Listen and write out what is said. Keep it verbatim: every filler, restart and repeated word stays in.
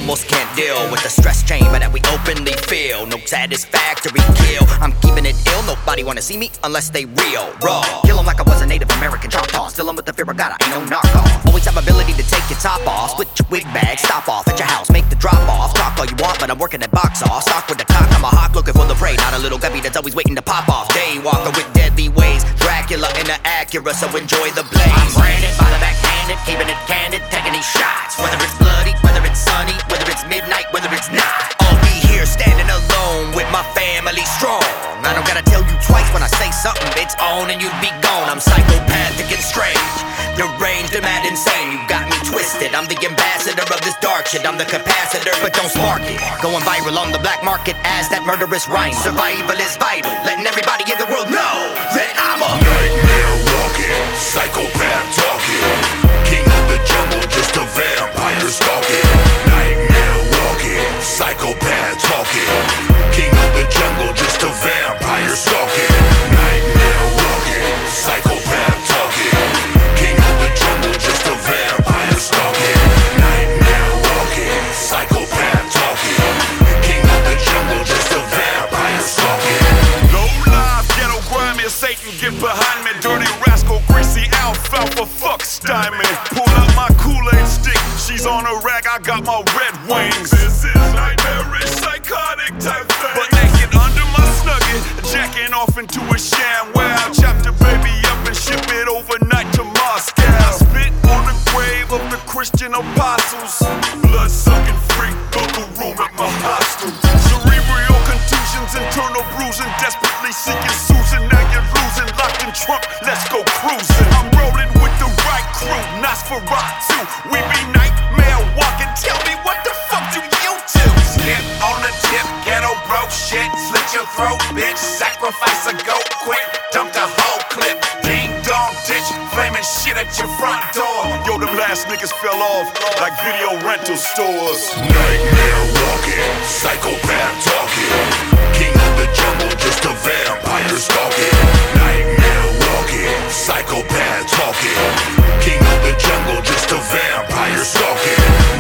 almost can't deal with the stress chamber that we openly feel. No satisfactory kill, I'm keeping it ill. Nobody wanna see me unless they real, raw. Kill 'em like I was a Native American Choctaw. Still 'em with the fear of God, I ain't no narco. Always have ability to take your top off. Split your wig bag, stop off at your house, make the drop off. Talk all you want, but I'm working at box off. Stock with the cock, I'm a hawk looking for the prey. Not a little guppy that's always waiting to pop off. Daywalker with deadly ways, Dracula in the Acura, so enjoy the blaze. I'm branded by the backhanded, keeping it candid, taking these shots. Whether it's bloody, whether it's sunny, whether it's midnight, whether it's not. I'll be here standing alone with my family strong. I don't gotta tell you twice when I say something, it's on and you'd be gone. I'm psychopathic and strange, deranged and mad insane. You got me twisted, I'm the ambassador of this dark shit. I'm the capacitor, but don't spark it. Going viral on the black market as that murderous rhyme. Survival is vital, letting everybody in the world know that I'm a nightmare walking, psychopath talking, king of the jungle, just a vampire stalking. Nightmare walking, psychopath talking, king of the jungle, just a vampire stalking. Nightmare walking, psychopath talking, king of the jungle, just a vampire stalking. Nightmare walking, psychopath talking, king of the jungle, just a vampire stalking. Low life, ghetto grimy, Satan get behind me. Dirty rascal, greasy alfalfa, fuck stymie. Pull out my Kool-Aid stick, she's on a rack, I got my red wings. This is nightmarish, psychotic type thing. But naked under my snuggie, jacking off into a sham. Wow, chop the baby up and ship it overnight to Moscow. I spit on the grave of the Christian apostles. Blood-sucking freak, book a room at my hostel. Cerebral contusions, internal bruising, desperately seeking Susan. Now you're losing, locked in trunk, let's go cruising. I'm rolling with the right crew, Nosferatu. We be nightmare walking, tell me what the fuck do you do? Slip on the tip, ghetto broke shit, slit your throat, bitch. Sacrifice a goat quick, dump the whole clip. Ding dong ditch, flaming shit at your front door. Yo, them last niggas fell off like video rental stores. Nightmare walking, psychopath talking, king of the jungle, just a vampire stalking. Nightmare walking, psychopath talking, king of the jungle, just a vampire stalking.